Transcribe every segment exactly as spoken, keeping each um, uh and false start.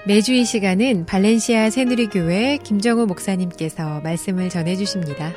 매주 이 시간은 발렌시아 새누리교회 김정우 목사님께서 말씀을 전해주십니다.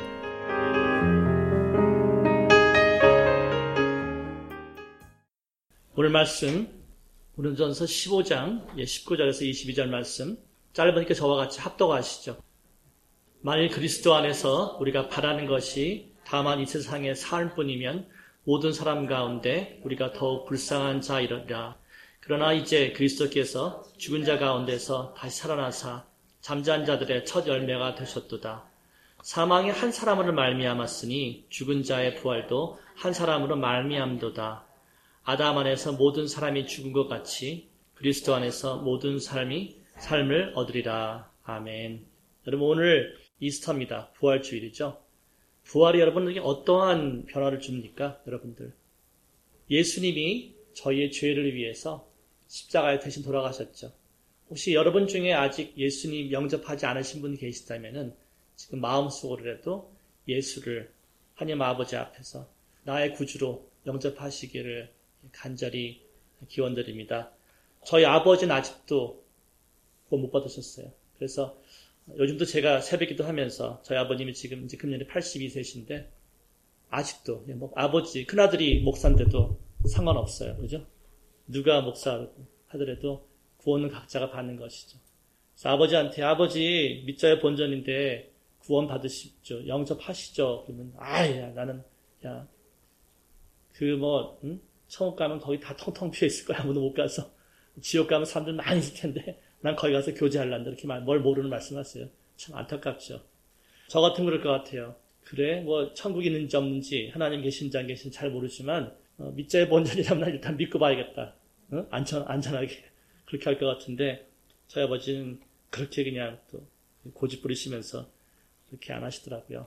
오늘 말씀 고린도전서 십오 장 십구 절에서 이십이 절 말씀 짧으니까 저와 같이 합독하시죠. 만일 그리스도 안에서 우리가 바라는 것이 다만 이 세상의 삶뿐이면 모든 사람 가운데 우리가 더욱 불쌍한 자이라. 그러나 이제 그리스도께서 죽은 자 가운데서 다시 살아나사 잠자는 자들의 첫 열매가 되셨도다. 사망이 한 사람으로 말미암았으니 죽은 자의 부활도 한 사람으로 말미암도다. 아담 안에서 모든 사람이 죽은 것 같이 그리스도 안에서 모든 사람이 삶을 얻으리라. 아멘. 여러분, 오늘 이스터입니다. 부활주일이죠. 부활이 여러분에게 어떠한 변화를 줍니까? 여러분들, 예수님이 저희의 죄를 위해서 십자가에 대신 돌아가셨죠. 혹시 여러분 중에 아직 예수님 영접하지 않으신 분이 계시다면 지금 마음속으로라도 예수를 하나님 아버지 앞에서 나의 구주로 영접하시기를 간절히 기원드립니다. 저희 아버지는 아직도 구원 못 받으셨어요. 그래서 요즘도 제가 새벽기도 하면서 저희 아버님이 지금 이제 금년에 팔십이 세신데 아직도 뭐 아버지 큰아들이 목사인데도 상관없어요. 그죠? 누가 목사라고 하더라도 구원은 각자가 받는 것이죠. 그래서 아버지한테 아버지 믿자의 본전인데 구원 받으시죠. 영접하시죠. 그러면 아야 나는 야 그 뭐 응? 천국 가면 거기 다 텅텅 비어 있을 거야. 아무도 못 가서. 지옥 가면 사람들 많이 있을 텐데 난 거기 가서 교제하려는데 이렇게 말, 뭘 모르는 말씀하세요. 참 안타깝죠. 저 같은 그럴 것 같아요. 그래 뭐 천국이 있는지 없는지 하나님 계신지 안 계신지 잘 모르지만 어, 믿자의 본전이라면 난 일단 믿고 봐야겠다. 어? 안전, 안전하게 그렇게 할 것 같은데 저희 아버지는 그렇게 그냥 또 고집 부리시면서 그렇게 안 하시더라고요.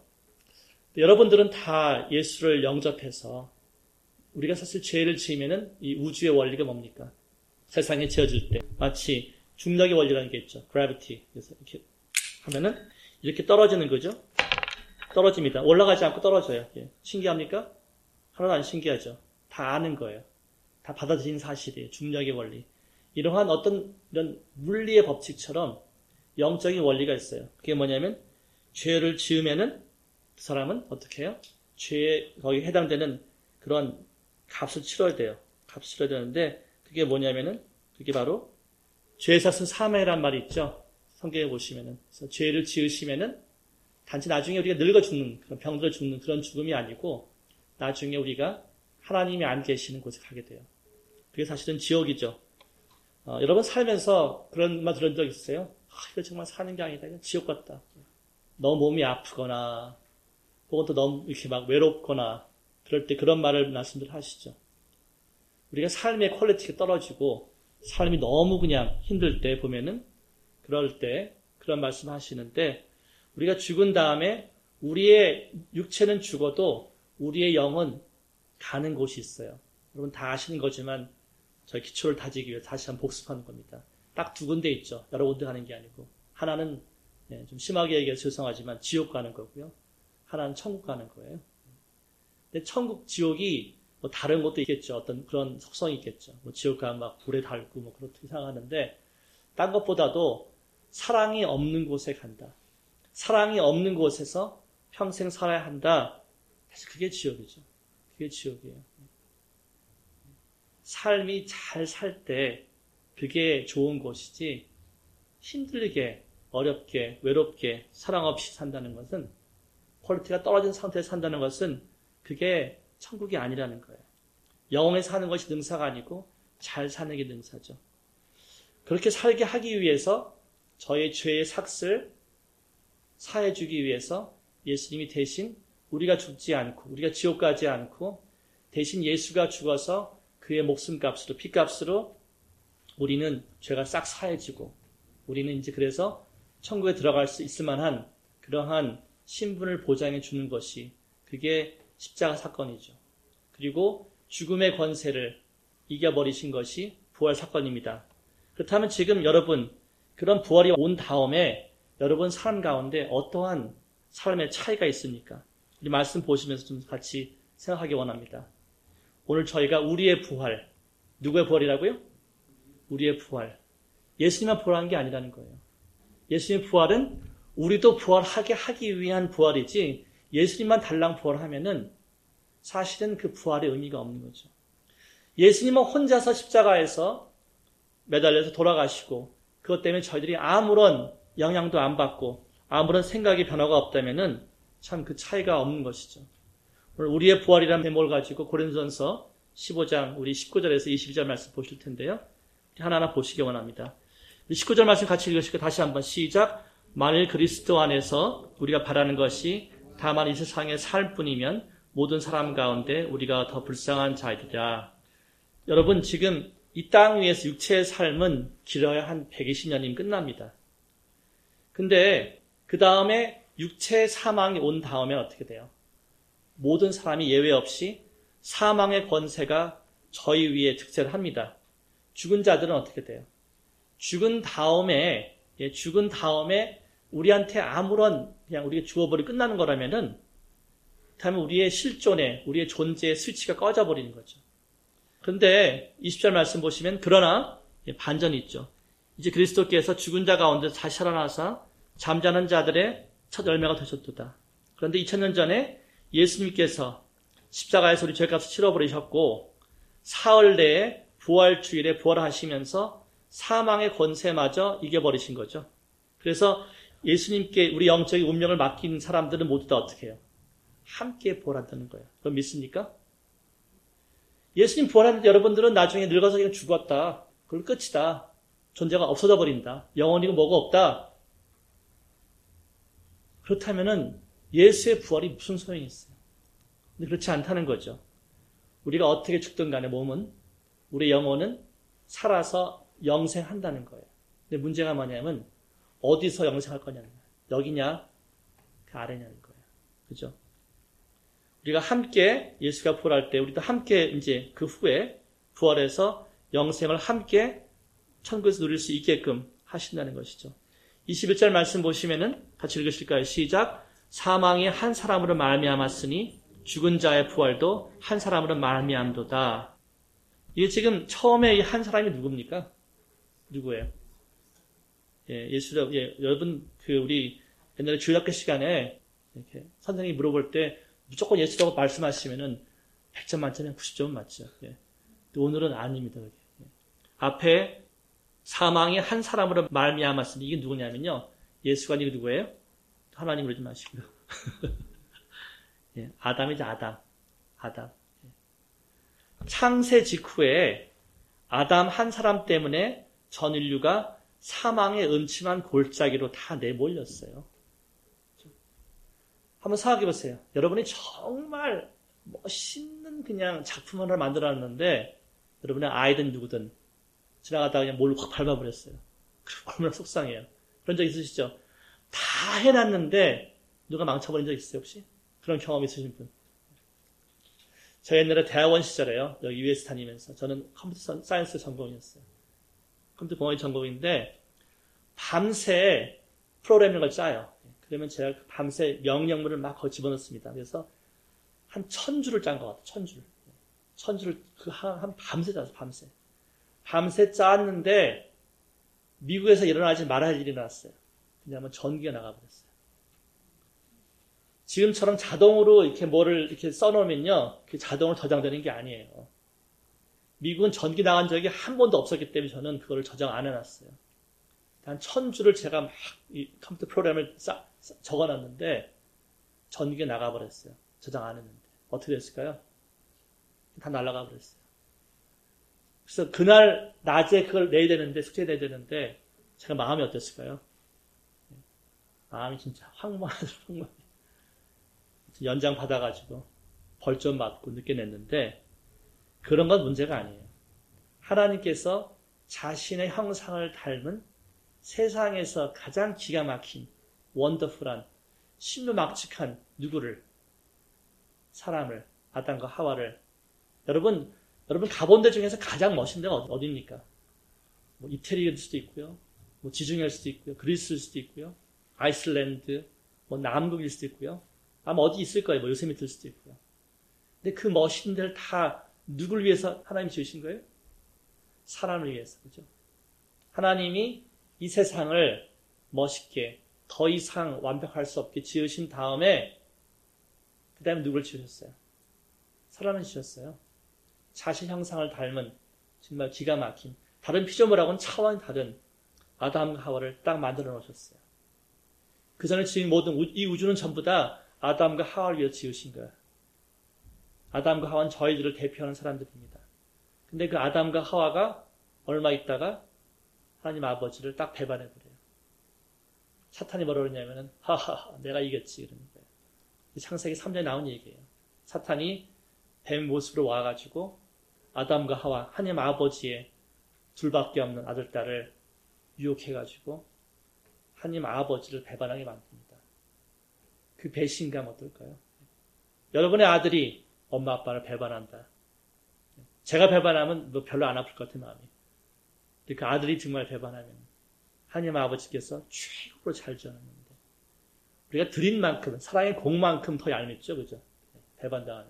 여러분들은 다 예수를 영접해서 우리가 사실 죄를 지으면은 이 우주의 원리가 뭡니까? 세상에 지어질 때 마치 중력의 원리라는 게 있죠. gravity. 그래서 이렇게 하면은 이렇게 떨어지는 거죠. 떨어집니다. 올라가지 않고 떨어져요. 예. 신기합니까? 하나도 안 신기하죠. 다 아는 거예요. 다 받아들인 사실이에요. 중력의 원리. 이러한 어떤 이런 물리의 법칙처럼 영적인 원리가 있어요. 그게 뭐냐면 죄를 지으면은 그 사람은 어떻게 해요? 죄에 거기 해당되는 그런 값을 치러야 돼요. 값을 치러야 되는데 그게 뭐냐면은 그게 바로 죄 샀은 사매란 말이 있죠. 성경에 보시면은 그래서 죄를 지으시면은 단지 나중에 우리가 늙어 죽는 그런 병들어 죽는 그런 죽음이 아니고 나중에 우리가 하나님이 안 계시는 곳에 가게 돼요. 그게 사실은 지옥이죠. 어, 여러분 살면서 그런 말 들은 적 있어요? 아, 이거 정말 사는 게 아니다. 이거 지옥 같다. 너무 몸이 아프거나 혹은 또 너무 이렇게 막 외롭거나 그럴 때 그런 말을 말씀들 하시죠. 우리가 삶의 퀄리티가 떨어지고 삶이 너무 그냥 힘들 때 보면은 그럴 때 그런 말씀 하시는데 우리가 죽은 다음에 우리의 육체는 죽어도 우리의 영은 가는 곳이 있어요. 여러분 다 아시는 거지만 저희 기초를 다지기 위해 다시 한번 복습하는 겁니다. 딱 두 군데 있죠. 여러 군데 가는 게 아니고 하나는 네, 좀 심하게 얘기해서 죄송하지만 지옥 가는 거고요. 하나는 천국 가는 거예요. 근데 천국, 지옥이 뭐 다른 것도 있겠죠. 어떤 그런 속성이 있겠죠. 뭐 지옥 가면 막 불에 달고 뭐 그렇게 생각하는데 딴 것보다도 사랑이 없는 곳에 간다. 사랑이 없는 곳에서 평생 살아야 한다. 사실 그게 지옥이죠. 그게 지옥이에요. 삶이 잘 살 때 그게 좋은 곳이지 힘들게 어렵게 외롭게 사랑 없이 산다는 것은 퀄리티가 떨어진 상태에서 산다는 것은 그게 천국이 아니라는 거예요. 영원히 사는 것이 능사가 아니고 잘 사는 게 능사죠. 그렇게 살게 하기 위해서 저의 죄의 삭을 사해주기 위해서 예수님이 대신 우리가 죽지 않고 우리가 지옥 가지 않고 대신 예수가 죽어서 그의 목숨값으로 피값으로 우리는 죄가 싹 사해지고 우리는 이제 그래서 천국에 들어갈 수 있을 만한 그러한 신분을 보장해 주는 것이 그게 십자가 사건이죠. 그리고 죽음의 권세를 이겨버리신 것이 부활 사건입니다. 그렇다면 지금 여러분 그런 부활이 온 다음에 여러분 삶 가운데 어떠한 삶의 차이가 있습니까? 이 말씀 보시면서 좀 같이 생각하기 원합니다. 오늘 저희가 우리의 부활, 누구의 부활이라고요? 우리의 부활. 예수님만 부활한 게 아니라는 거예요. 예수님의 부활은 우리도 부활하게 하기 위한 부활이지 예수님만 달랑 부활하면은 사실은 그 부활의 의미가 없는 거죠. 예수님은 혼자서 십자가에서 매달려서 돌아가시고 그것 때문에 저희들이 아무런 영향도 안 받고 아무런 생각의 변화가 없다면은 참 그 차이가 없는 것이죠. 오늘 우리의 부활이라는 제목을 가지고 고린도전서 십오 장 우리 십구 절에서 이십이 절 말씀 보실 텐데요. 하나하나 보시기 원합니다. 십구 절 말씀 같이 읽으시고 다시 한번 시작. 만일 그리스도 안에서 우리가 바라는 것이 다만 이 세상의 삶뿐이면 모든 사람 가운데 우리가 더 불쌍한 자이리라. 여러분 지금 이 땅 위에서 육체의 삶은 길어야 한 백이십 년이면 끝납니다. 근데 그 다음에 육체의 사망이 온 다음에 어떻게 돼요? 모든 사람이 예외 없이 사망의 권세가 저희 위에 득세를 합니다. 죽은 자들은 어떻게 돼요? 죽은 다음에 예, 죽은 다음에 우리한테 아무런 그냥 우리가 죽어버리고 끝나는 거라면은 그다음에 우리의 실존에 우리의 존재의 스위치가 꺼져버리는 거죠. 그런데 이십 절 말씀 보시면 그러나 예, 반전이 있죠. 이제 그리스도께서 죽은 자 가운데 다시 살아나사 잠자는 자들의 첫 열매가 되셨도다. 그런데 이천 년 전에 예수님께서 십자가에서 우리 죄값을 치러버리셨고 사흘 내에 부활주일에 부활하시면서 사망의 권세마저 이겨버리신 거죠. 그래서 예수님께 우리 영적인 운명을 맡긴 사람들은 모두 다 어떻게 해요? 함께 부활한다는 거예요. 그럼 믿습니까? 예수님 부활하는데 여러분들은 나중에 늙어서 그냥 죽었다. 그걸 끝이다. 존재가 없어져 버린다. 영원히가 뭐가 없다. 그렇다면은 예수의 부활이 무슨 소용이 있어요? 근데 그렇지 않다는 거죠. 우리가 어떻게 죽든 간에 몸은 우리 영혼은 살아서 영생한다는 거예요. 근데 문제가 뭐냐면 어디서 영생할 거냐는 거예요. 여기냐 그 아래냐는 거예요. 그죠? 우리가 함께 예수가 부활할 때 우리도 함께 이제 그 후에 부활해서 영생을 함께 천국에서 누릴 수 있게끔 하신다는 것이죠. 이십일 절 말씀 보시면은 같이 읽으실까요? 시작. 사망이 한 사람으로 말미암았으니 죽은 자의 부활도 한 사람으로 말미암도다. 이게 지금 처음에 이 한 사람이 누굽니까? 누구예요? 예, 예수, 예, 여러분 그 우리 옛날에 주일학교 시간에 이렇게 선생님이 물어볼 때 무조건 예수라고 말씀하시면은 백 점 만점에 구십 점은 맞죠. 예. 오늘은 아닙니다. 예. 앞에 사망이 한 사람으로 말미암았으니 이게 누구냐면요. 예수가 아니고 누구예요? 하나님 그러지 마시고요. 예, 아담이죠. 아담. 아담. 예. 창세 직후에 아담 한 사람 때문에 전 인류가 사망의 음침한 골짜기로 다 내몰렸어요. 한번 생각해 보세요. 여러분이 정말 멋있는 그냥 작품 하나를 만들어놨는데 여러분의 아이든 누구든 지나가다가 그냥 몰로 확 밟아버렸어요. 얼마나 속상해요. 그런 적 있으시죠? 다 해놨는데 누가 망쳐버린 적 있어요 혹시? 그런 경험 있으신 분? 저 옛날에 대학원 시절에요. 여기 유에스 다니면서 저는 컴퓨터 사이언스 전공이었어요. 컴퓨터 공학이 전공인데 밤새 프로그래밍을 짜요. 그러면 제가 밤새 명령문을 막 거기 집어넣습니다. 그래서 한 천 줄을 짠 것 같아요. 천 줄. 천 줄을 그 한, 한 밤새 짰어요. 밤새. 밤새 짰는데 미국에서 일어나지 말아야 할 일이 나왔어요. 왜냐하면 전기가 나가버렸어요. 지금처럼 자동으로 이렇게 뭐를 이렇게 써놓으면요. 그 자동으로 저장되는 게 아니에요. 미국은 전기 나간 적이 한 번도 없었기 때문에 저는 그거를 저장 안 해놨어요. 한 천 줄을 제가 막 이 컴퓨터 프로그램을 싹 적어놨는데 전기가 나가버렸어요. 저장 안 했는데. 어떻게 됐을까요? 다 날아가 버렸어요. 그래서 그날 낮에 그걸 내야 되는데, 숙제 내야 되는데 제가 마음이 어땠을까요? 마음이 진짜 황망하죠. 황망. 연장 받아가지고 벌 좀 맞고 늦게 냈는데 그런 건 문제가 아니에요. 하나님께서 자신의 형상을 닮은 세상에서 가장 기가 막힌 원더풀한 신묘막측한 누구를 사람을 아담과 하와를 여러분 여러분 가본 데 중에서 가장 멋있는 데가 어디입니까? 뭐 이태리일 수도 있고요, 뭐 지중해일 수도 있고요, 그리스일 수도 있고요, 아이슬란드, 뭐 남극일 수도 있고요. 아마 어디 있을 거예요. 뭐 요세미트일 수도 있고요. 근데 그 멋있는 데를 다 누굴 위해서 하나님이 지으신 거예요? 사람을 위해서, 그죠? 하나님이 이 세상을 멋있게 더 이상 완벽할 수 없게 지으신 다음에 그 다음에 누굴 지으셨어요? 사람을 지으셨어요. 자신 형상을 닮은 정말 기가 막힌 다른 피조물하고는 차원이 다른 아담과 하와를 딱 만들어 놓으셨어요. 그 전에 지은 모든 우, 이 우주는 전부 다 아담과 하와를 위해 지으신 거예요. 아담과 하와는 저희들을 대표하는 사람들입니다. 근데 그 아담과 하와가 얼마 있다가 하나님 아버지를 딱 배반해버려요. 사탄이 뭐라 그러냐면은 하하하 내가 이겼지 그러는 거예요. 창세기 삼 장에 나온 얘기예요. 사탄이 뱀 모습으로 와가지고 아담과 하와 하나님 아버지의 둘밖에 없는 아들 딸을 유혹해가지고 하나님 아버지를 배반하게 만듭니다. 그 배신감 어떨까요? 여러분의 아들이 엄마 아빠를 배반한다. 제가 배반하면 뭐 별로 안 아플 것 같은 마음이. 그 아들이 정말 배반하면 하나님 아버지께서 최고로 잘 지어놨는데 우리가 드린 만큼 사랑의 공만큼 더 얄밉죠, 그죠? 배반당하면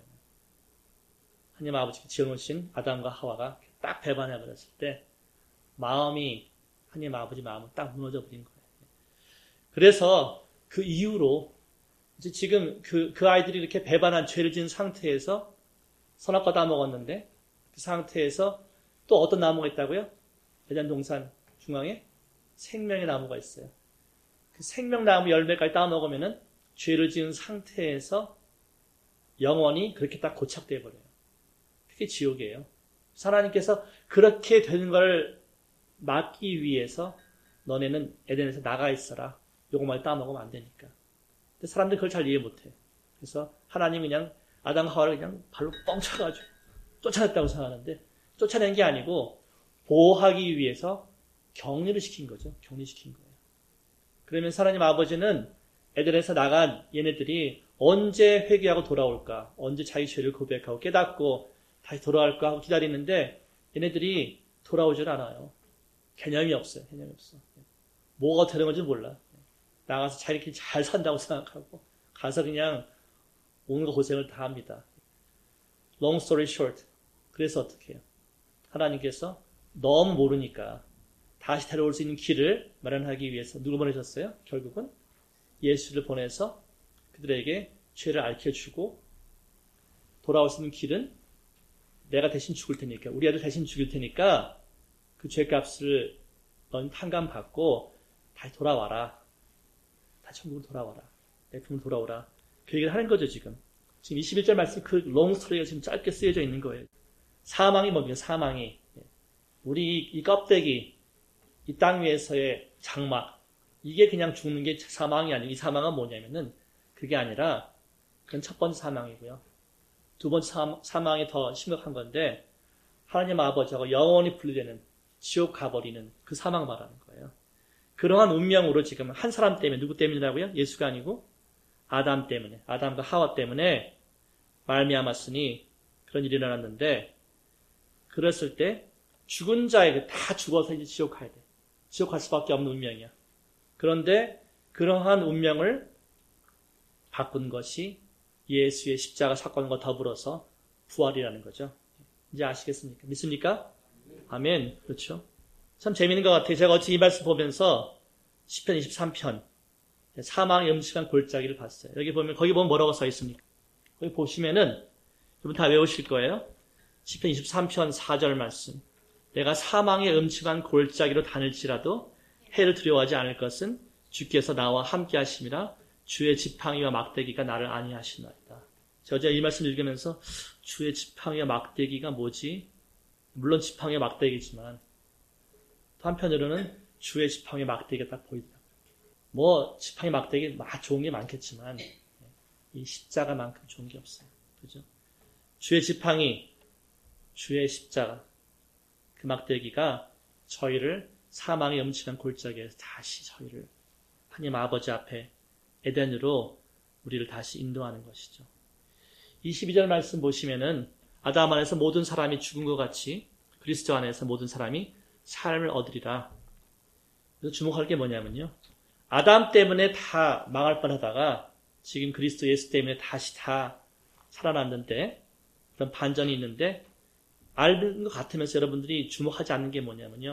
하나님 아버지께 지어놓으신 아담과 하와가 딱 배반해버렸을 때 마음이 하나님 아버지 마음은 딱 무너져버린 거예요. 그래서 그 이후로 이제 지금 그, 그 아이들이 이렇게 배반한 죄를 지은 상태에서 선악과 다 먹었는데 그 상태에서 또 어떤 나무가 있다고요? 에덴 동산 중앙에 생명의 나무가 있어요. 그 생명나무 열매까지 따먹으면은 죄를 지은 상태에서 영원히 그렇게 딱 고착돼 버려요. 그게 지옥이에요. 하나님께서 그렇게 되는 걸 막기 위해서 너네는 에덴에서 나가 있어라. 요것만 따먹으면 안 되니까. 근데 사람들이 그걸 잘 이해 못해. 그래서 하나님이 그냥 아담 하와를 그냥 발로 뻥 차가지고 쫓아냈다고 생각하는데 쫓아낸 게 아니고 보호하기 위해서 격리를 시킨 거죠. 격리시킨 거예요. 그러면 하나님 아버지는 에덴에서 나간 얘네들이 언제 회개하고 돌아올까? 언제 자기 죄를 고백하고 깨닫고 다시 돌아올까 하고 기다리는데 얘네들이 돌아오질 않아요. 개념이 없어요. 개념이 없어. 뭐가 되는 건지 몰라. 나가서 자기들끼리 잘 산다고 생각하고 가서 그냥 온갖 고생을 다 합니다. Long story short. 그래서 어떻게 해요? 하나님께서 너무 모르니까 다시 데려올 수 있는 길을 마련하기 위해서 누구 보내셨어요? 결국은 예수를 보내서 그들에게 죄를 알려주고 돌아올 수 있는 길은 내가 대신 죽을 테니까 우리 아들 대신 죽일 테니까 그 죄값을 넌 탕감받고 다시 돌아와라. 다시 천국으로 돌아와라. 내 품으로 돌아오라. 그 얘기를 하는 거죠 지금. 지금 이십일 절 말씀 그 롱스토리가 지금 짧게 쓰여져 있는 거예요. 사망이 뭡니까? 사망이. 우리 이 껍데기 이 땅 위에서의 장막 이게 그냥 죽는 게 사망이 아니고 이 사망은 뭐냐면은 그게 아니라 그건 첫 번째 사망이고요. 두 번째 사망이 더 심각한 건데 하나님 아버지하고 영원히 분리되는 지옥 가버리는 그 사망 말하는 거예요. 그러한 운명으로 지금 한 사람 때문에 누구 때문이라고요? 예수가 아니고 아담 때문에 아담과 하와 때문에 말미암았으니 그런 일이 일어났는데 그랬을 때 죽은 자에게 다 죽어서 이제 지옥 가야 돼. 지옥 갈 수밖에 없는 운명이야. 그런데 그러한 운명을 바꾼 것이 예수의 십자가 사건과 더불어서 부활이라는 거죠. 이제 아시겠습니까? 믿습니까? 아멘. 그렇죠. 참 재미있는 것 같아요. 제가 어제 이 말씀 보면서 시편 이십삼 편 사망의 음침한 골짜기를 봤어요. 여기 보면 거기 보면 뭐라고 써 있습니까? 거기 보시면은 여러분 다 외우실 거예요. 시편 이십삼 편 사 절 말씀. 내가 사망의 음침한 골짜기로 다닐지라도 해를 두려워하지 않을 것은 주께서 나와 함께 하심이라 주의 지팡이와 막대기가 나를 안위하시나이다. 제가 어제 이 말씀 읽으면서 주의 지팡이와 막대기가 뭐지? 물론 지팡이와 막대기지만 또 한편으로는 주의 지팡이와 막대기가 딱 보이더라고요. 뭐 지팡이 막대기 막 좋은 게 많겠지만 이 십자가만큼 좋은 게 없어요. 그죠? 주의 지팡이, 주의 십자가 그 막대기가 저희를 사망의 음침한 골짜기에서 다시 저희를 하나님 아버지 앞에 에덴으로 우리를 다시 인도하는 것이죠. 이십이 절 말씀 보시면은 아담 안에서 모든 사람이 죽은 것 같이 그리스도 안에서 모든 사람이 삶을 얻으리라. 그래서 주목할 게 뭐냐면요. 아담 때문에 다 망할 뻔하다가 지금 그리스도 예수 때문에 다시 다 살아났는데 그런 반전이 있는데 알는 것 같으면서 여러분들이 주목하지 않는 게 뭐냐면요.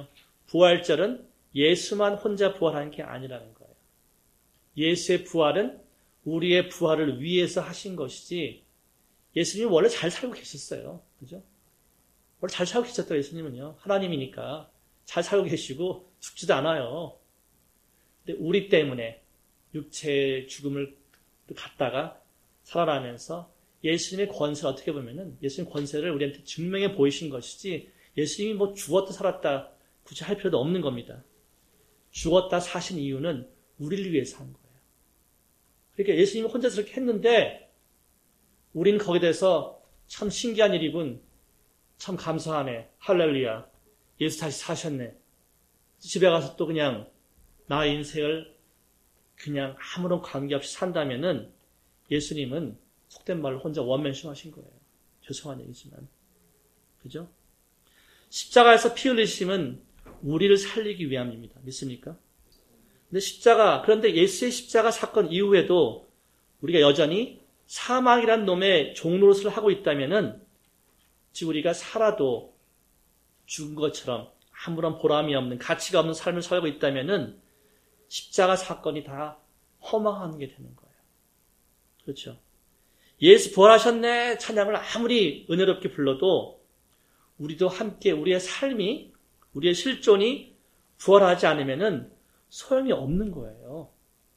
부활절은 예수만 혼자 부활하는 게 아니라는 거예요. 예수의 부활은 우리의 부활을 위해서 하신 것이지 예수님이 원래 잘 살고 계셨어요. 그죠? 원래 잘 살고 계셨다 예수님은요. 하나님이니까 잘 살고 계시고 죽지도 않아요. 근데 우리 때문에 육체의 죽음을 갖다가 살아나면서 예수님의 권세를 어떻게 보면은 예수님 권세를 우리한테 증명해 보이신 것이지 예수님이 뭐 죽었다 살았다 굳이 할 필요도 없는 겁니다. 죽었다 사신 이유는 우리를 위해서 한 거예요. 그러니까 예수님이 혼자서 그렇게 했는데 우리는 거기에 대해서 참 신기한 일이군. 참 감사하네. 할렐루야. 예수 다시 사셨네. 집에 가서 또 그냥 나의 인생을 그냥 아무런 관계없이 산다면은 예수님은 속된 말로 혼자 원맨쇼 하신 거예요. 죄송한 얘기지만. 그죠? 십자가에서 피 흘리심은 우리를 살리기 위함입니다. 믿습니까? 근데 십자가, 그런데 예수의 십자가 사건 이후에도 우리가 여전히 사망이란 놈의 종노릇을 하고 있다면은 즉 우리가 살아도 죽은 것처럼 아무런 보람이 없는 가치가 없는 삶을 살고 있다면은 십자가 사건이 다 허망한 게 되는 거예요. 그렇죠? 예수 부활하셨네 찬양을 아무리 은혜롭게 불러도 우리도 함께 우리의 삶이 우리의 실존이 부활하지 않으면은 소용이 없는 거예요.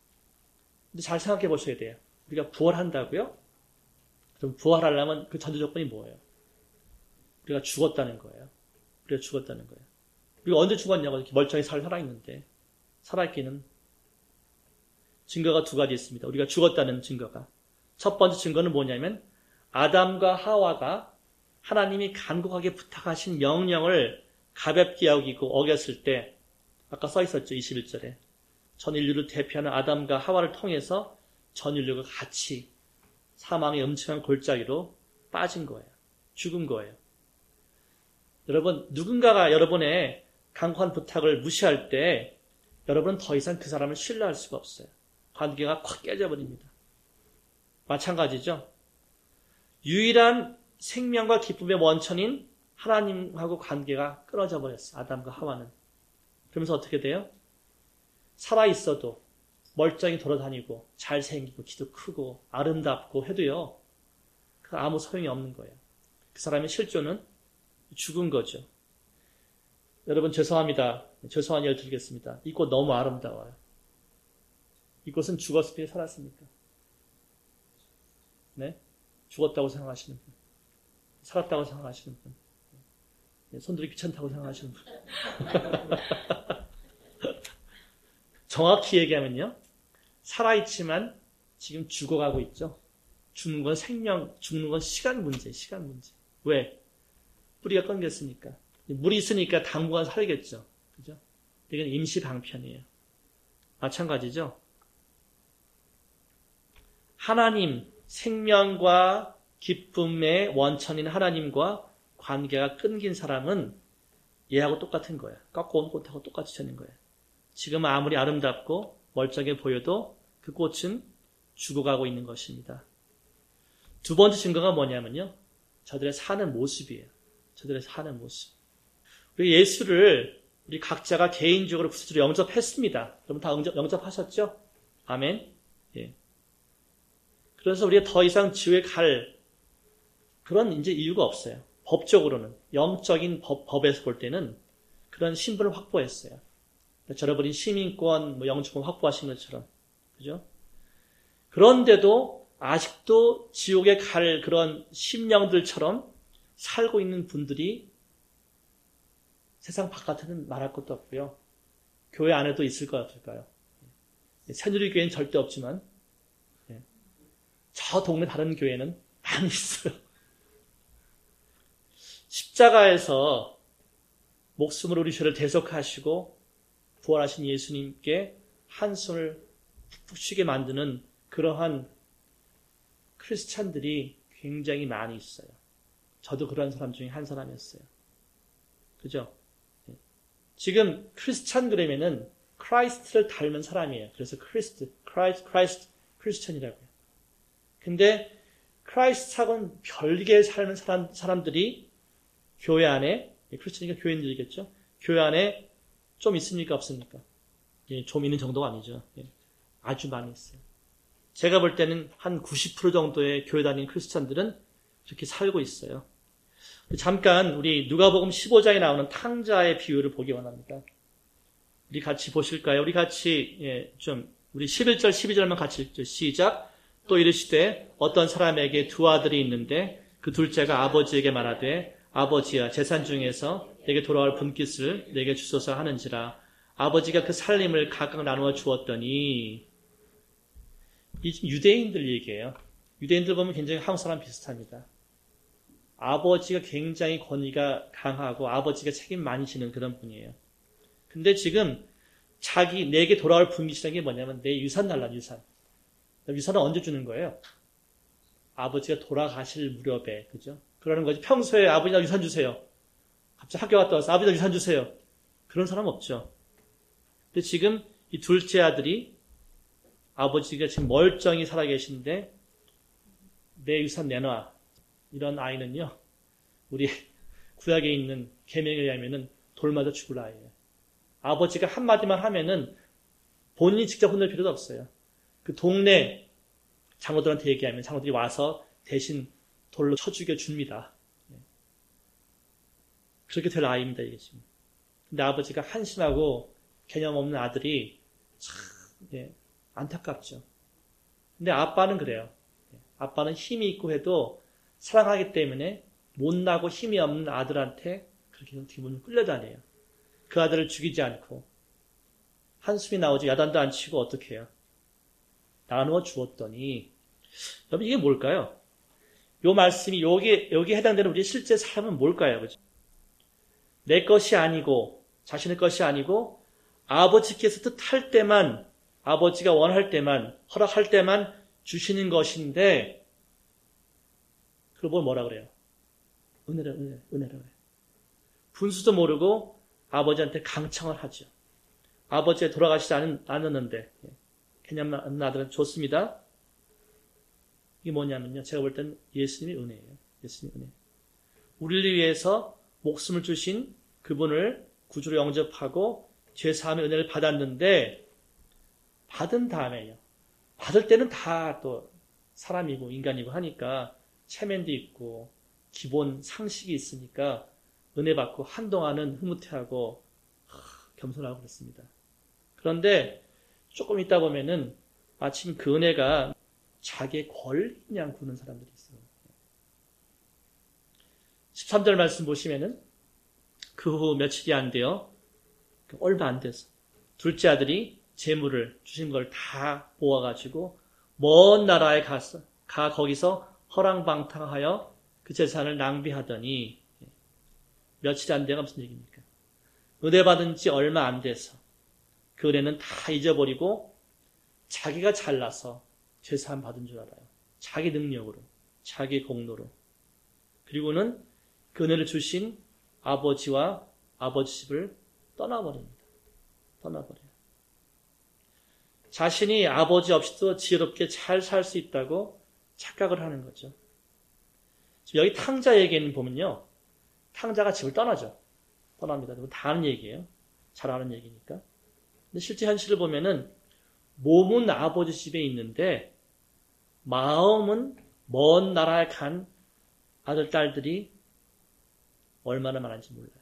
근데 잘 생각해 보셔야 돼요. 우리가 부활한다고요? 그럼 부활하려면 그 전제 조건이 뭐예요? 우리가 죽었다는 거예요. 우리가 죽었다는 거예요. 우리가 언제 죽었냐고 이렇게 멀쩡히 잘 살아있는데 살아있기는 증거가 두 가지 있습니다. 우리가 죽었다는 증거가. 첫 번째 증거는 뭐냐면 아담과 하와가 하나님이 간곡하게 부탁하신 명령을 가볍게 여기고 어겼을 때 아까 써 있었죠. 이십일 절에 전 인류를 대표하는 아담과 하와를 통해서 전 인류가 같이 사망의 엄청난 골짜기로 빠진 거예요. 죽은 거예요. 여러분 누군가가 여러분의 간곡한 부탁을 무시할 때 여러분은 더 이상 그 사람을 신뢰할 수가 없어요. 관계가 확 깨져버립니다. 마찬가지죠. 유일한 생명과 기쁨의 원천인 하나님하고 관계가 끊어져 버렸어요. 아담과 하와는. 그러면서 어떻게 돼요? 살아있어도 멀쩡히 돌아다니고 잘생기고 키도 크고 아름답고 해도요. 그 아무 소용이 없는 거예요. 그 사람의 실존은 죽은 거죠. 여러분 죄송합니다. 죄송한 예를 드리겠습니다. 이 꽃 너무 아름다워요. 이 꽃은 죽었습니까? 살았습니까? 네? 죽었다고 생각하시는 분. 살았다고 생각하시는 분. 네, 손들이 귀찮다고 생각하시는 분. 정확히 얘기하면요. 살아있지만 지금 죽어가고 있죠. 죽는 건 생명, 죽는 건 시간 문제, 시간 문제. 왜? 뿌리가 끊겼으니까. 물이 있으니까 당분간 살겠죠. 그죠? 이건 임시 방편이에요. 마찬가지죠. 하나님, 생명과 기쁨의 원천인 하나님과 관계가 끊긴 사람은 얘하고 똑같은 거야. 꺾고 온 꽃하고 똑같이 되는 거야. 지금 아무리 아름답고 멀쩡해 보여도 그 꽃은 죽어가고 있는 것입니다. 두 번째 증거가 뭐냐면요. 저들의 사는 모습이에요. 저들의 사는 모습. 우리 예수를 우리 각자가 개인적으로 구체적으로 영접했습니다. 여러분 다 영접, 영접하셨죠? 아멘. 예. 그래서 우리가 더 이상 지옥에 갈 그런 이제 이유가 없어요. 법적으로는 영적인 법, 법에서 볼 때는 그런 신분을 확보했어요. 여러분이 시민권, 뭐 영주권 확보하신 것처럼, 그죠? 그런데도 아직도 지옥에 갈 그런 심령들처럼 살고 있는 분들이 세상 바깥에는 말할 것도 없고요. 교회 안에도 있을 것 같을까요? 새누리교회는 절대 없지만 저 동네 다른 교회는 많이 있어요. 십자가에서 목숨을 우리 죄를 대속하시고 부활하신 예수님께 한숨을 푹푹 쉬게 만드는 그러한 크리스찬들이 굉장히 많이 있어요. 저도 그런 사람 중에 한 사람이었어요. 그죠? 지금 크리스찬 그러면은 크라이스트를 닮은 사람이에요. 그래서 크리스트, 크라이스트, 크라이스트, 크리스찬이라고요. 근데 크라이스트하고는 별개의 삶을 사는 사람들이 교회 안에, 크리스찬이니까 교인들이겠죠? 교회 안에 좀 있습니까? 없습니까? 예, 좀 있는 정도가 아니죠. 예, 아주 많이 있어요. 제가 볼 때는 한 구십 퍼센트 정도의 교회 다니는 크리스찬들은 그렇게 살고 있어요. 잠깐 우리 누가복음 십오 장에 나오는 탕자의 비유를 보기 원합니다. 우리 같이 보실까요? 우리 같이 예, 좀 우리 십일 절 십이 절만 같이 읽죠. 시작. 또 이르시되 어떤 사람에게 두 아들이 있는데 그 둘째가 아버지에게 말하되 아버지야 재산 중에서 내게 돌아올 분깃을 내게 주소서 하는지라. 아버지가 그 살림을 각각 나누어 주었더니, 이 유대인들 얘기예요. 유대인들 보면 굉장히 한국 사람 비슷합니다. 아버지가 굉장히 권위가 강하고 아버지가 책임 많이 지는 그런 분이에요. 근데 지금 자기 내게 돌아올 분깃이라는 게 뭐냐면 내 유산 달라, 유산. 유산은 언제 주는 거예요? 아버지가 돌아가실 무렵에, 그죠? 그러는 거지. 평소에 아버지 나 유산 주세요. 갑자기 학교 갔다 와서 아버지 나 유산 주세요. 그런 사람 없죠. 근데 지금 이 둘째 아들이 아버지가 지금 멀쩡히 살아계신데 내 유산 내놔. 이런 아이는요, 우리 구약에 있는 계명에 의하면은 돌맞아 죽을 아이예요. 아버지가 한마디만 하면은 본인이 직접 혼낼 필요도 없어요. 그 동네 장로들한테 얘기하면 장로들이 와서 대신 돌로 쳐 죽여 줍니다. 그렇게 될 아이입니다, 이게 지금. 근데 아버지가 한심하고 개념 없는 아들이 참, 예, 안타깝죠. 근데 아빠는 그래요. 아빠는 힘이 있고 해도 사랑하기 때문에 못나고 힘이 없는 아들한테 그렇게 어떻게 보면 끌려다녀요. 그 아들을 죽이지 않고 한숨이 나오지 야단도 안 치고 어떻게 해요? 나누어 주었더니, 여러분 이게 뭘까요? 요 말씀이 여기 여기 해당되는 우리 실제 삶은 뭘까요? 그죠? 내 것이 아니고 자신의 것이 아니고 아버지께서 뜻할 때만, 아버지가 원할 때만, 허락할 때만 주시는 것인데, 그걸 뭐라 그래요? 은혜라, 은혜, 은혜라 그래요. 분수도 모르고 아버지한테 강청을 하죠. 아버지가 돌아가시지 않, 않았는데 개념 없는 아들은 좋습니다. 이게 뭐냐면요, 제가 볼 때는 예수님의 은혜예요. 예수님의 은혜. 우리를 위해서 목숨을 주신 그분을 구주로 영접하고 죄사함의 은혜를 받았는데, 받은 다음에요, 받을 때는 다 또 사람이고 인간이고 하니까 체면도 있고 기본 상식이 있으니까 은혜 받고 한동안은 흐뭇해하고 겸손하고 그렇습니다. 그런데 조금 있다 보면은 마침 그 은혜가 자기의 권리냐 구는 사람들이 있어요. 십삼 절 말씀 보시면은 그 후 며칠이 안 돼요. 얼마 안 돼서 둘째 아들이 재물을 주신 걸 다 모아가지고 먼 나라에 가서 가 거기서 허랑방탕하여 그 재산을 낭비하더니, 며칠 안 돼가 무슨 얘기입니까? 은혜 받은 지 얼마 안 돼서 그 은혜는 다 잊어버리고 자기가 잘나서 죄사함 받은 줄 알아요. 자기 능력으로, 자기 공로로. 그리고는 그 은혜를 주신 아버지와 아버지 집을 떠나버립니다. 떠나버려요. 자신이 아버지 없이도 지혜롭게 잘 살 수 있다고 착각을 하는 거죠. 지금 여기 탕자 얘기는 보면요, 탕자가 집을 떠나죠. 떠납니다. 다 아는 얘기예요. 잘 아는 얘기니까. 근데 실제 현실을 보면은 몸은 아버지 집에 있는데 마음은 먼 나라에 간 아들, 딸들이 얼마나 많은지 몰라요.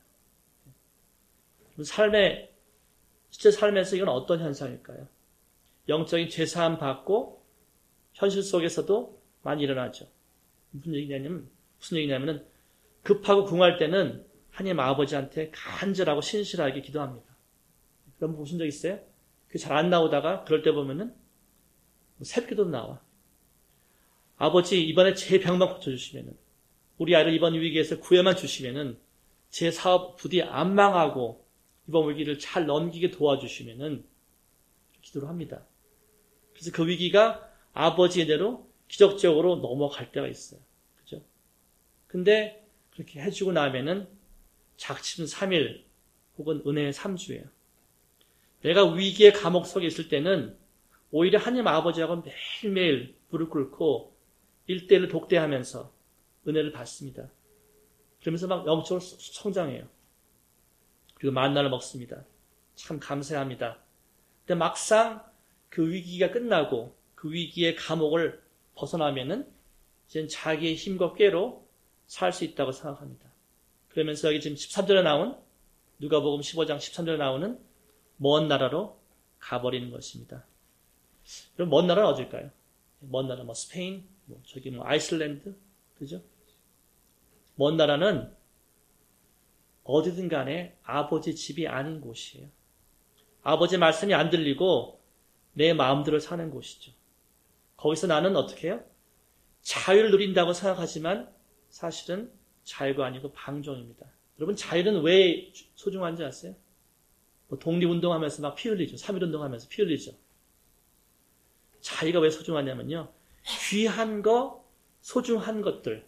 삶의, 실제 삶에서 이건 어떤 현상일까요? 영적인 죄사함 받고 현실 속에서도 많이 일어나죠. 무슨 얘기냐면, 무슨 얘기냐면은 급하고 궁할 때는 하나님 아버지한테 간절하고 신실하게 기도합니다. 그런 거 보신 적 있어요? 그게 잘 안 나오다가 그럴 때 보면은 새벽기도 나와. 아버지 이번에 제 병만 고쳐주시면은, 우리 아이를 이번 위기에서 구해만 주시면은, 제 사업 부디 안 망하고 이번 위기를 잘 넘기게 도와주시면은 기도를 합니다. 그래서 그 위기가 아버지의 대로 기적적으로 넘어갈 때가 있어요. 그죠? 근데 그렇게 해주고 나면은 작심 삼 일 혹은 은혜의 삼 주예요. 내가 위기의 감옥 속에 있을 때는 오히려 하나님 아버지하고 매일매일 무릎 꿇고 일대일로 독대하면서 은혜를 받습니다. 그러면서 막 영적으로 성장해요. 그리고 만나를 먹습니다. 참 감사합니다. 근데 막상 그 위기가 끝나고 그 위기의 감옥을 벗어나면은 이제 자기의 힘과 꾀로 살 수 있다고 생각합니다. 그러면서 여기 지금 십삼 절에 나온 누가복음 십오 장 십삼 절에 나오는 먼 나라로 가버리는 것입니다. 그럼 먼 나라는 어딜까요? 먼 나라 뭐 스페인, 뭐 저기 뭐 아이슬란드, 그죠? 먼 나라는 어디든 간에 아버지 집이 아닌 곳이에요. 아버지 말씀이 안 들리고 내 마음대로 사는 곳이죠. 거기서 나는 어떻게 해요? 자유를 누린다고 생각하지만 사실은 자유가 아니고 방종입니다. 여러분 자유는 왜 소중한지 아세요? 뭐 독립운동하면서 막 피 흘리죠. 삼일운동하면서 피 흘리죠. 자유가 왜 소중하냐면요. 귀한 거, 소중한 것들,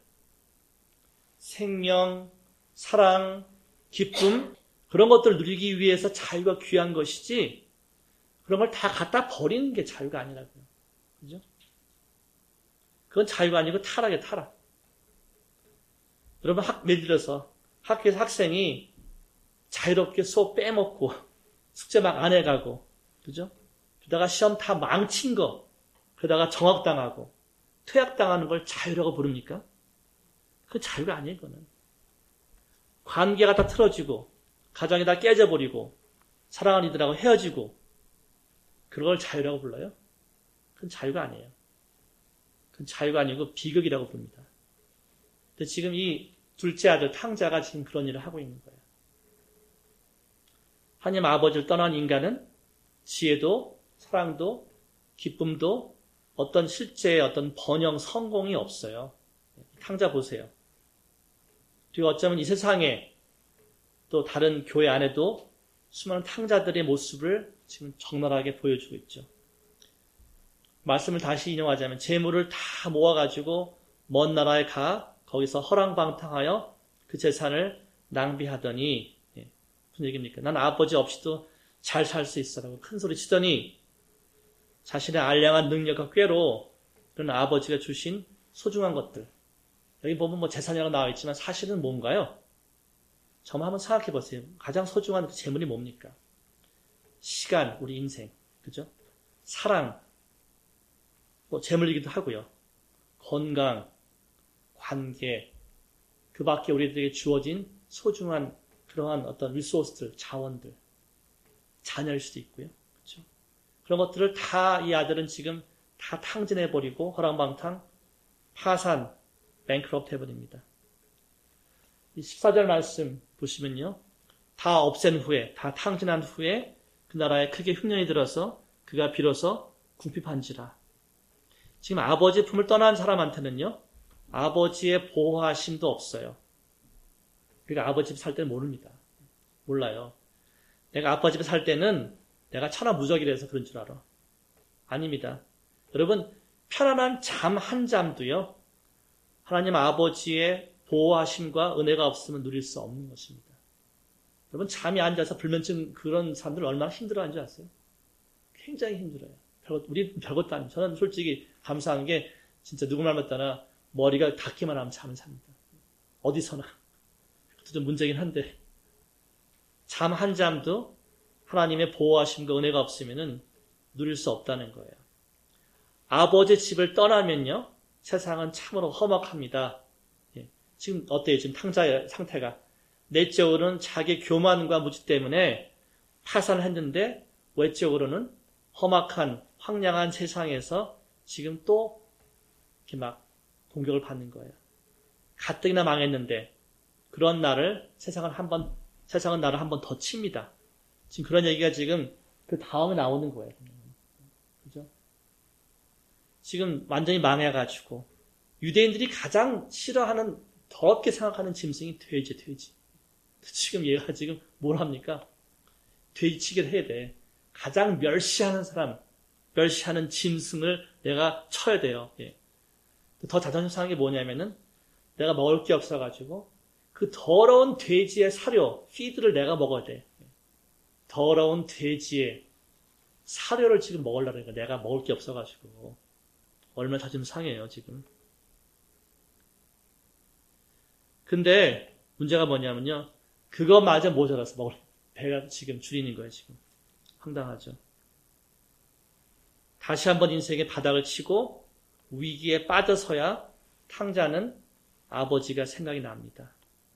생명, 사랑, 기쁨 그런 것들을 누리기 위해서 자유가 귀한 것이지 그런 걸 다 갖다 버리는 게 자유가 아니라고요. 그죠? 그건 자유가 아니고 타락이에요, 타락. 여러분 학, 예를 들어서 학교에서 학생이 자유롭게 수업 빼먹고 숙제 막 안 해가고 그죠? 그러다가 시험 다 망친 거 그러다가 정학당하고 퇴학당하는 걸 자유라고 부릅니까? 그건 자유가 아니에요, 그거는. 관계가 다 틀어지고 가정이 다 깨져버리고 사랑하는 이들하고 헤어지고 그걸 자유라고 불러요? 그건 자유가 아니에요. 그건 자유가 아니고 비극이라고 부릅니다. 근데 지금 이 둘째 아들 탕자가 지금 그런 일을 하고 있는 거예요. 하나님 아버지를 떠난 인간은 지혜도 사랑도 기쁨도 어떤 실제의 어떤 번영 성공이 없어요. 탕자 보세요. 그리고 어쩌면 이 세상에 또 다른 교회 안에도 수많은 탕자들의 모습을 지금 적나라하게 보여주고 있죠. 말씀을 다시 인용하자면 재물을 다 모아가지고 먼 나라에 가 거기서 허랑방탕하여 그 재산을 낭비하더니 예, 무슨 얘기입니까? 난 아버지 없이도 잘 살 수 있어라고 큰 소리 치더니 자신의 알량한 능력과 꾀로 그런 아버지가 주신 소중한 것들 여기 보면 뭐 재산이라고 나와 있지만 사실은 뭔가요? 정말 한번 생각해 보세요. 가장 소중한 그 재물이 뭡니까? 시간, 우리 인생, 그죠? 사랑, 뭐 재물이기도 하고요. 건강, 관계, 그 밖에 우리들에게 주어진 소중한 그러한 어떤 리소스들, 자원들, 자녀일 수도 있고요. 그렇죠? 그런 것들을 다 이 아들은 지금 다 탕진해버리고 허랑방탕, 파산, 뱅크럽트 해버립니다. 이 십사 절 말씀 보시면요. 다 없앤 후에, 다 탕진한 후에 그 나라에 크게 흉년이 들어서 그가 비로소 궁핍한지라. 지금 아버지의 품을 떠난 사람한테는요. 아버지의 보호하심도 없어요. 그러니까 아버지 집 살 때는 모릅니다. 몰라요. 내가 아빠 집에 살 때는 내가 천하무적이라서 그런 줄 알아. 아닙니다. 여러분 편안한 잠 한 잠도요. 하나님 아버지의 보호하심과 은혜가 없으면 누릴 수 없는 것입니다. 여러분 잠이 앉아서 불면증 그런 사람들 얼마나 힘들어하는지 아세요? 굉장히 힘들어요. 별것, 우리 별것도 아니에요. 저는 솔직히 감사한 게 진짜 누구 말 맞다나 머리가 닿기만 하면 잠은 잡니다. 어디서나. 그것도 좀 문제긴 한데 잠 한 잠도 하나님의 보호하심과 은혜가 없으면 누릴 수 없다는 거예요. 아버지 집을 떠나면요. 세상은 참으로 험악합니다. 예. 지금 어때요? 지금 탕자의 상태가. 내적으로는 자기 교만과 무지 때문에 파산을 했는데 외적으로는 험악한 황량한 세상에서 지금 또 이렇게 막 공격을 받는 거예요. 가뜩이나 망했는데 그런 나를 세상은 한번 세상은 나를 한 번 더 칩니다. 지금 그런 얘기가 지금 그 다음에 나오는 거예요. 그죠? 지금 완전히 망해가지고 유대인들이 가장 싫어하는 더럽게 생각하는 짐승이 돼지, 돼지. 지금 얘가 지금 뭘 합니까? 돼지치기를 해야 돼. 가장 멸시하는 사람, 멸시하는 짐승을 내가 쳐야 돼요. 예. 더 자존심 상한 게 뭐냐면은 내가 먹을 게 없어가지고 그 더러운 돼지의 사료, 피드를 내가 먹어야 돼. 더러운 돼지의 사료를 지금 먹으려고 하니까 내가 먹을 게 없어가지고 얼마나 자존심 상해요 지금. 근데 문제가 뭐냐면요. 그거마저 모자라서 먹을 배가 지금 줄이는 거예요, 지금. 황당하죠. 다시 한번 인생의 바닥을 치고 위기에 빠져서야 탕자는 아버지가 생각이 납니다.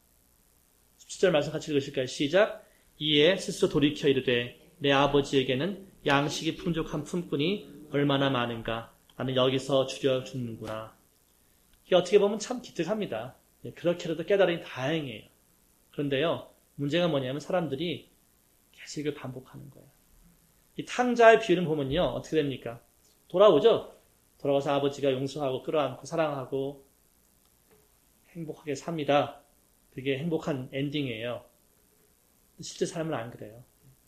십칠 절 말씀 같이 읽으실까요? 시작. 이에 스스로 돌이켜 이르되 내 아버지에게는 양식이 풍족한 품꾼이 얼마나 많은가. 나는 여기서 줄여 죽는구나. 이게 어떻게 보면 참 기특합니다. 그렇게라도 깨달으니 다행이에요. 그런데요, 문제가 뭐냐면 사람들이 계속 이걸 반복하는 거예요. 이 탕자의 비유는 보면요, 어떻게 됩니까? 돌아오죠? 돌아와서 아버지가 용서하고 끌어안고 사랑하고 행복하게 삽니다. 그게 행복한 엔딩이에요. 실제 삶은 안 그래요.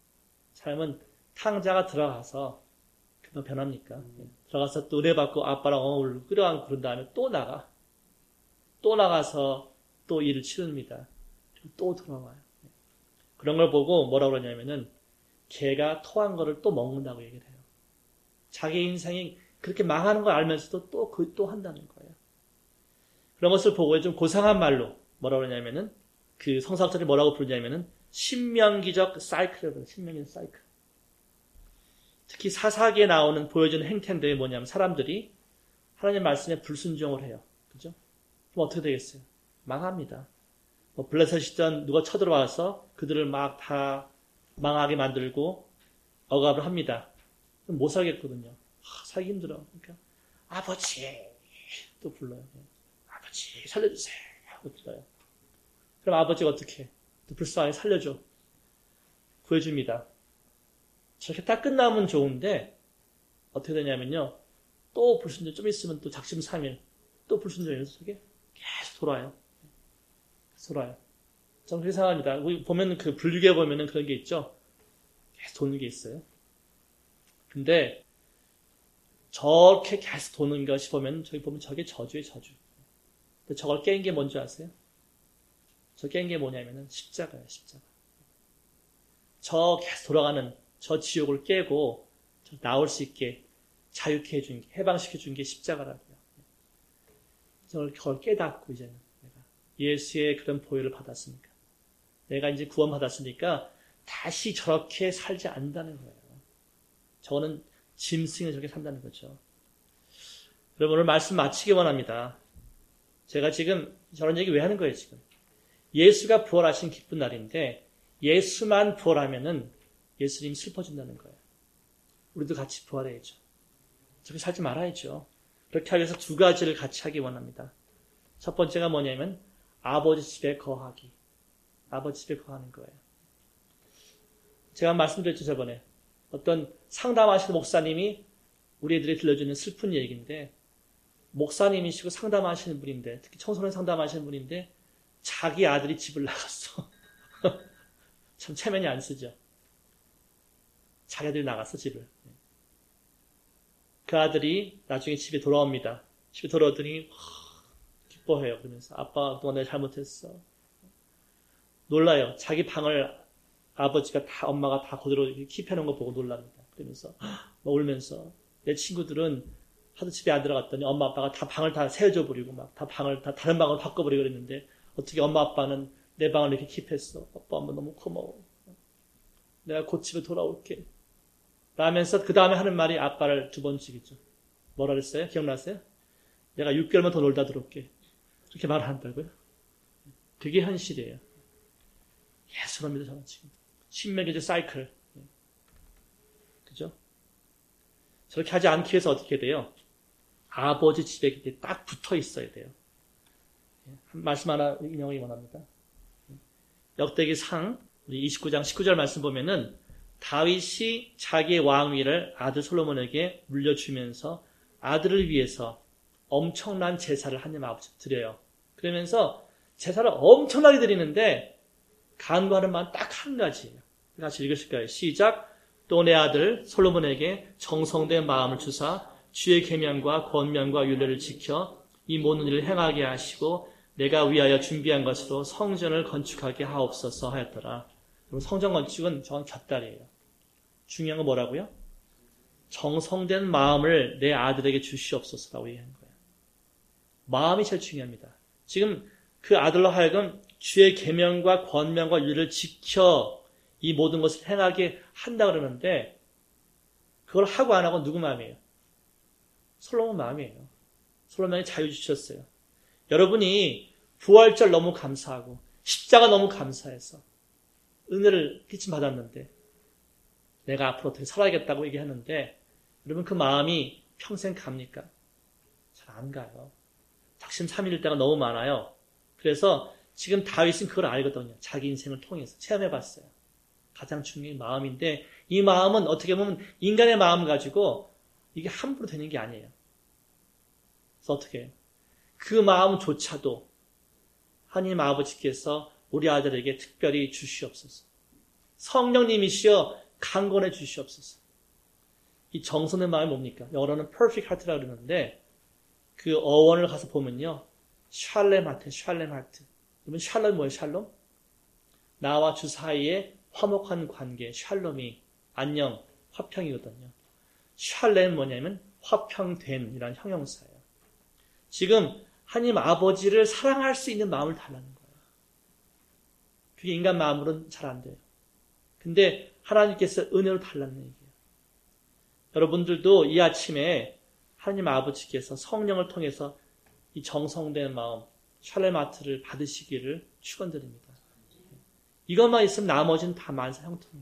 삶은 탕자가 들어가서 그만 변합니까? 들어가서 또 은혜받고 아빠랑 어울리고 끌어안고 그런 다음에 또 나가. 또 나가서 또 일을 치릅니다. 또 돌아와요. 그런 걸 보고 뭐라고 그러냐면은 개가 토한 거를 또 먹는다고 얘기를 해요. 자기 인생이 그렇게 망하는 걸 알면서도 또 그 또 한다는 거예요. 그런 것을 보고 좀 고상한 말로 뭐라고 그러냐면은 그 성사학자들이 뭐라고 부르냐면은 신명기적 사이클이라고 해요. 신명기적 사이클. 특히 사사기에 나오는 보여주는 행태인데 뭐냐면 사람들이 하나님 말씀에 불순종을 해요. 그죠? 그럼 어떻게 되겠어요? 망합니다. 뭐 블레셋이든 누가 쳐들어와서 그들을 막 다 망하게 만들고 억압을 합니다. 그럼 못 살겠거든요. 아, 살기 힘들어. 그러니까 아버지 또 불러요. 아버지 살려주세요 하고 불러요. 그럼 아버지가 어떻게 해? 또 불쌍하게 살려줘. 구해줍니다. 저렇게 딱 끝나면 좋은데 어떻게 되냐면요. 또 불순종 좀 있으면 또 작심삼일 또 불순종 연속에 계속 돌아요. 계속 돌아요. 저는 그렇게 생각합니다. 우리 보면 그 불교에 보면은 그런 게 있죠. 계속 도는 게 있어요. 근데 저렇게 계속 도는 것이 보면 저기 보면 저게 저주의 저주. 근데 저걸 깬 게 뭔지 아세요? 저 깬 게 뭐냐면은 십자가예요. 십자가. 저 계속 돌아가는 저 지옥을 깨고 나올 수 있게 자유케 해준 게, 해방시켜 준 게 십자가라고요. 저걸 그걸 깨닫고 이제는 내가 예수의 그런 보혈을 받았으니까 내가 이제 구원받았으니까 다시 저렇게 살지 않는다는 거예요. 저거는 짐승이 저렇게 산다는 거죠. 여러분 오늘 말씀 마치기 원합니다. 제가 지금 저런 얘기 왜 하는 거예요 지금? 예수가 부활하신 기쁜 날인데 예수만 부활하면은 예수님이 슬퍼진다는 거예요. 우리도 같이 부활해야죠. 저렇게 살지 말아야죠. 그렇게 하기 위해서 두 가지를 같이 하기 원합니다. 첫 번째가 뭐냐면 아버지 집에 거하기. 아버지 집에 거하는 거예요. 제가 말씀드렸죠 저번에. 어떤 상담하시는 목사님이 우리 애들이 들려주는 슬픈 얘기인데 목사님이시고 상담하시는 분인데 특히 청소년 상담하시는 분인데 자기 아들이 집을 나갔어. 참 체면이 안 쓰죠. 자기 아들이 나갔어 집을. 그 아들이 나중에 집에 돌아옵니다. 집에 돌아오더니 기뻐해요. 그러면서 아빠 너 내가 잘못했어. 놀라요. 자기 방을 아버지가 다 엄마가 다 그대로 킵해놓은 거 보고 놀랍니다. 그러면서 막 울면서 내 친구들은 하도 집에 안 들어갔더니 엄마 아빠가 다 방을 다 세워줘 버리고 막 다 방을 다 다른 방으로 바꿔버리고 그랬는데 어떻게 엄마 아빠는 내 방을 이렇게 킵했어. 아빠 엄마 너무 고마워. 내가 곧 집에 돌아올게. 라면서 그 다음에 하는 말이 아빠를 두 번 죽이죠. 뭐라 그랬어요? 기억나세요? 내가 육 개월만 더 놀다 들어올게. 그렇게 말을 한다고요? 그게 현실이에요. 예수랍니다, 저는 지금. 신명기적 사이클. 그죠? 저렇게 하지 않기 위해서 어떻게 돼요? 아버지 집에 딱 붙어 있어야 돼요. 한 말씀 하나 인용하기 원합니다. 역대기 상, 우리 이십구 장 십구 절 말씀 보면은 다윗이 자기의 왕위를 아들 솔로몬에게 물려주면서 아들을 위해서 엄청난 제사를 하나님 아버지 드려요. 그러면서 제사를 엄청나게 드리는데 간구하는 말 딱 한 가지예요. 같이 읽으실까요? 시작. 또 내 아들 솔로몬에게 정성된 마음을 주사 주의 계명과 권면과 율례를 지켜 이 모든 일을 행하게 하시고 내가 위하여 준비한 것으로 성전을 건축하게 하옵소서 하였더라. 성전 건축은 저건 곁다리예요. 중요한 건 뭐라고요? 정성된 마음을 내 아들에게 주시옵소서라고 얘기하는 거예요. 마음이 제일 중요합니다. 지금 그 아들로 하여금 주의 계명과 권면과 율을 지켜 이 모든 것을 행하게 한다 그러는데 그걸 하고 안 하고 누구 마음이에요? 솔로몬 마음이에요. 솔로몬이 자유 주셨어요. 여러분이 부활절 너무 감사하고 십자가 너무 감사해서 은혜를 끼침 받았는데 내가 앞으로 어떻게 살아야겠다고 얘기하는데 여러분 그 마음이 평생 갑니까? 잘 안 가요. 작심삼일 때가 너무 많아요. 그래서 지금 다윗은 그걸 알거든요. 자기 인생을 통해서 체험해봤어요. 가장 중요한 마음인데 이 마음은 어떻게 보면 인간의 마음 가지고 이게 함부로 되는 게 아니에요. 그래서 어떻게 해요? 그 마음조차도 하나님 아버지께서 우리 아들에게 특별히 주시옵소서. 성령님이시여 강권해 주시옵소서. 이 정성된 마음이 뭡니까? 영어로는 perfect heart라고 그러는데 그 어원을 가서 보면요. 샬렘 하트, 샬렘 하트. 그러면 샬롬이 뭐예요? 샬롬? 나와 주 사이에 화목한 관계, 샬롬이 안녕, 화평이거든요. 샬렘은 뭐냐면 화평된 이란 형용사예요. 지금 하나님 아버지를 사랑할 수 있는 마음을 달라는 거예요. 그게 인간 마음으로는 잘 안 돼요. 근데 하나님께서 은혜로 달라는 얘기예요. 여러분들도 이 아침에 하나님 아버지께서 성령을 통해서 이 정성된 마음, 샬레마트를 받으시기를 축원드립니다. 이것만 있으면 나머지는 다 만사 형통이에요.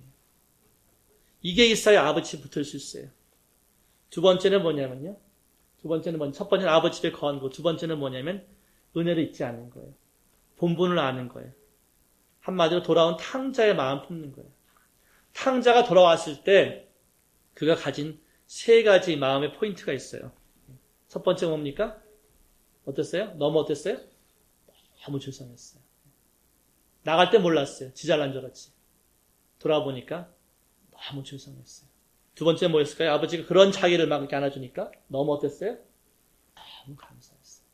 이게 있어야 아버지 붙을 수 있어요. 두 번째는 뭐냐면요. 두 번째는 뭐냐? 첫 번째는 아버지 집에 거한 거. 두 번째는 뭐냐면 은혜를 잊지 않는 거예요. 본분을 아는 거예요. 한마디로 돌아온 탕자의 마음 품는 거예요. 탕자가 돌아왔을 때 그가 가진 세 가지 마음의 포인트가 있어요. 첫 번째 뭡니까? 어땠어요? 너무 어땠어요? 너무 죄송했어요. 나갈 때 몰랐어요. 지 잘난 줄 알았지. 돌아보니까 너무 죄송했어요. 두 번째 뭐였을까요? 아버지가 그런 자기를 막 이렇게 안아주니까 너무 어땠어요? 너무 감사했어요.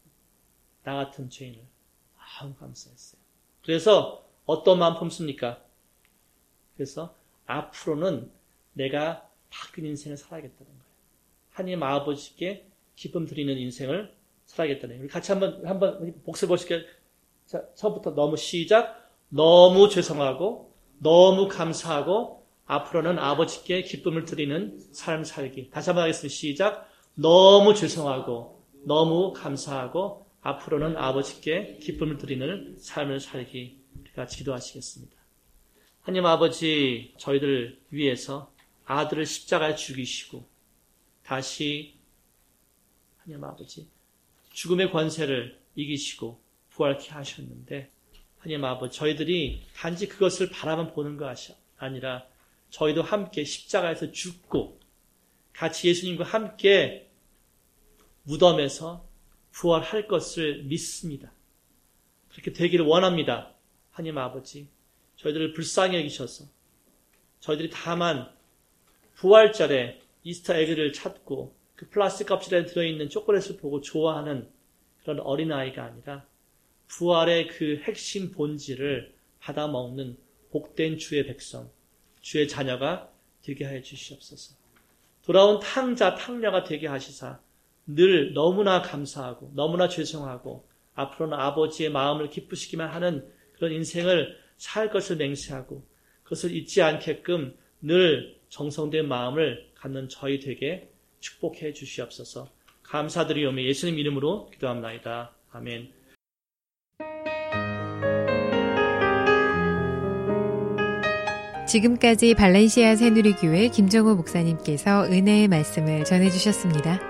나 같은 죄인을 너무 감사했어요. 그래서 어떤 마음 품습니까? 그래서 앞으로는 내가 바뀐 인생을 살아야겠다는 거예요. 하나님 아버지께 기쁨 드리는 인생을 살아야겠다는 거예요. 우리 같이 한번 한번 복습 보실게요. 자, 처음부터 너무 시작. 너무 죄송하고 너무 감사하고 앞으로는 아버지께 기쁨을 드리는 삶 살기. 다시 한번 하겠습니다. 시작. 너무 죄송하고 너무 감사하고 앞으로는 아버지께 기쁨을 드리는 삶을 살기. 우리가 기도하시겠습니다. 하나님 아버지, 저희들 위해서 아들을 십자가에 죽이시고 다시 하나님 아버지 죽음의 권세를 이기시고 부활케 하셨는데 하나님 아버지, 저희들이 단지 그것을 바라만 보는 것이 아니라 저희도 함께 십자가에서 죽고 같이 예수님과 함께 무덤에서 부활할 것을 믿습니다. 그렇게 되기를 원합니다. 하나님 아버지, 저희들을 불쌍히 여기셔서 저희들이 다만 부활절에 이스터 에그를 찾고 그 플라스틱 껍질에 들어있는 초콜릿을 보고 좋아하는 그런 어린아이가 아니라 부활의 그 핵심 본질을 받아먹는 복된 주의 백성, 주의 자녀가 되게 하여 주시옵소서. 돌아온 탕자, 탕녀가 되게 하시사 늘 너무나 감사하고 너무나 죄송하고 앞으로는 아버지의 마음을 기쁘시기만 하는 그런 인생을 살 것을 맹세하고 그것을 잊지 않게끔 늘 정성된 마음을 갖는 저희 되게 축복해 주시옵소서. 감사드리오며 예수님 이름으로 기도합나이다. 아멘. 지금까지 발렌시아 새누리교회 김정호 목사님께서 은혜의 말씀을 전해주셨습니다.